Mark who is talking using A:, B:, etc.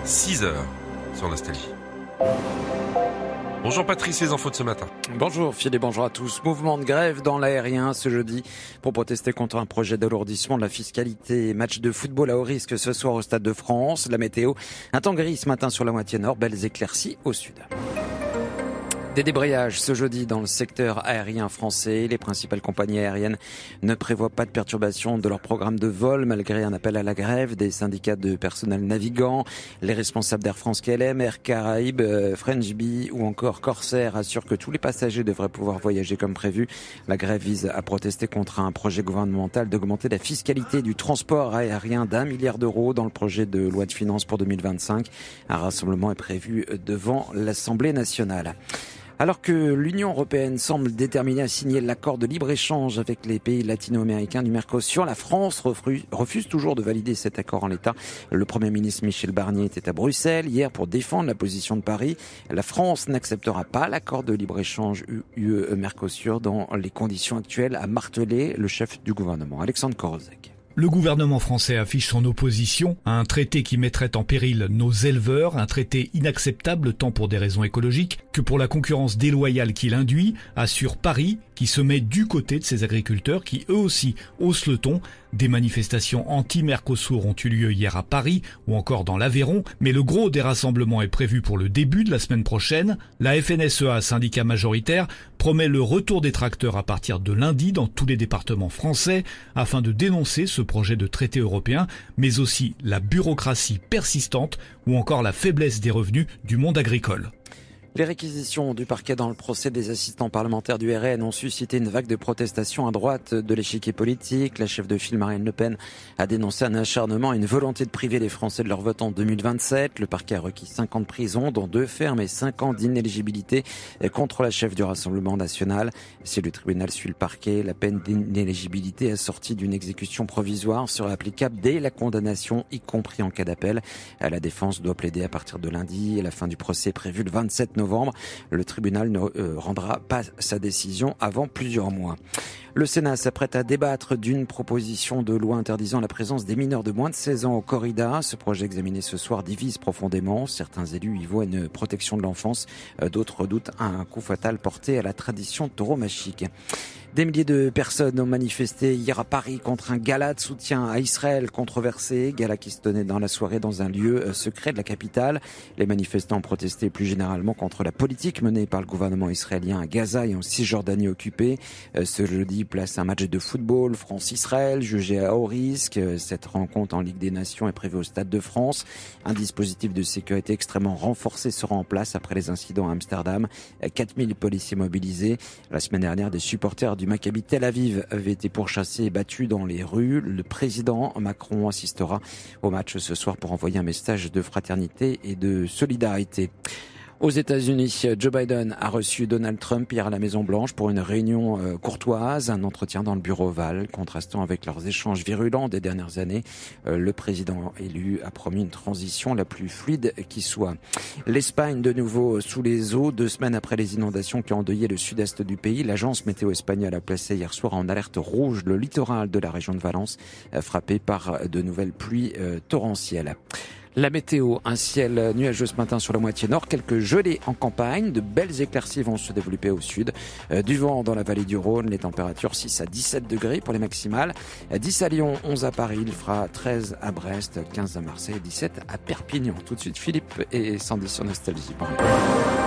A: 6h sur Nostalgie. Bonjour Patrice, les infos de ce matin.
B: Bonjour Philippe, bonjour à tous. Mouvement de grève dans l'aérien ce jeudi pour protester contre un projet d'alourdissement de la fiscalité. Match de football à haut risque ce soir au Stade de France. La météo, un temps gris ce matin sur la moitié nord, belles éclaircies au sud. Des débrayages ce jeudi dans le secteur aérien français. Les principales compagnies aériennes ne prévoient pas de perturbation de leur programme de vol malgré un appel à la grève des syndicats de personnel navigant. Les responsables d'Air France KLM, Air Caraïbes, French Bee ou encore Corsair assurent que tous les passagers devraient pouvoir voyager comme prévu. La grève vise à protester contre un projet gouvernemental d'augmenter la fiscalité du transport aérien d'1 milliard d'euros dans le projet de loi de finances pour 2025. Un rassemblement est prévu devant l'Assemblée nationale. Alors que l'Union européenne semble déterminée à signer l'accord de libre-échange avec les pays latino-américains du Mercosur, la France refuse toujours de valider cet accord en l'état. Le Premier ministre Michel Barnier était à Bruxelles hier pour défendre la position de Paris. La France n'acceptera pas l'accord de libre-échange UE-Mercosur dans les conditions actuelles, a martelé le chef du gouvernement, Alexandre Korozek.
C: Le gouvernement français affiche son opposition à un traité qui mettrait en péril nos éleveurs, un traité inacceptable tant pour des raisons écologiques que pour la concurrence déloyale qu'il induit, assure Paris, qui se met du côté de ses agriculteurs qui eux aussi haussent le ton. Des manifestations anti-Mercosur ont eu lieu hier à Paris ou encore dans l'Aveyron, mais le gros des rassemblements est prévu pour le début de la semaine prochaine. La FNSEA, syndicat majoritaire, promet le retour des tracteurs à partir de lundi dans tous les départements français afin de dénoncer ce projet de traité européen, mais aussi la bureaucratie persistante ou encore la faiblesse des revenus du monde agricole.
B: Les réquisitions du parquet dans le procès des assistants parlementaires du RN ont suscité une vague de protestations à droite de l'échiquier politique. La chef de file Marine Le Pen a dénoncé un acharnement et une volonté de priver les Français de leur vote en 2027. Le parquet a requis 5 ans de prison, dont 2 fermes et 5 ans d'inéligibilité contre la chef du Rassemblement national. Si le tribunal suit le parquet, la peine d'inéligibilité assortie d'une exécution provisoire sera applicable dès la condamnation, y compris en cas d'appel. La défense doit plaider à partir de lundi et la fin du procès est prévue le 27 novembre. Le tribunal ne rendra pas sa décision avant plusieurs mois. Le Sénat s'apprête à débattre d'une proposition de loi interdisant la présence des mineurs de moins de 16 ans au corrida. Ce projet examiné ce soir divise profondément. Certains élus y voient une protection de l'enfance. D'autres redoutent un coup fatal porté à la tradition tauromachique. Des milliers de personnes ont manifesté hier à Paris contre un gala de soutien à Israël controversé. Gala qui se tenait dans la soirée dans un lieu secret de la capitale. Les manifestants ont protesté plus généralement contre la politique menée par le gouvernement israélien à Gaza et en Cisjordanie occupée. Ce jeudi, place un match de football France-Israël jugé à haut risque. Cette rencontre en Ligue des Nations est prévue au Stade de France. Un dispositif de sécurité extrêmement renforcé sera en place après les incidents à Amsterdam. 4000 policiers mobilisés. La semaine dernière, des supporters du Maccabi Tel Aviv avait été pourchassé et battu dans les rues. Le président Macron assistera au match ce soir pour envoyer un message de fraternité et de solidarité. Aux États-Unis, Joe Biden a reçu Donald Trump hier à la Maison-Blanche pour une réunion courtoise, un entretien dans le bureau ovale, contrastant avec leurs échanges virulents des dernières années. Le président élu a promis une transition la plus fluide qui soit. L'Espagne de nouveau sous les eaux, 2 semaines après les inondations qui ont endeuillé le sud-est du pays. L'agence météo espagnole a placé hier soir en alerte rouge le littoral de la région de Valence, frappé par de nouvelles pluies torrentielles. La météo, un ciel nuageux ce matin sur la moitié nord, quelques gelées en campagne, de belles éclaircies vont se développer au sud, du vent dans la vallée du Rhône, les températures 6 à 17 degrés pour les maximales, 10 à Lyon, 11 à Paris, il fera 13 à Brest, 15 à Marseille, 17 à Perpignan. Tout de suite Philippe et Sandy sur Nostalgie. Bon.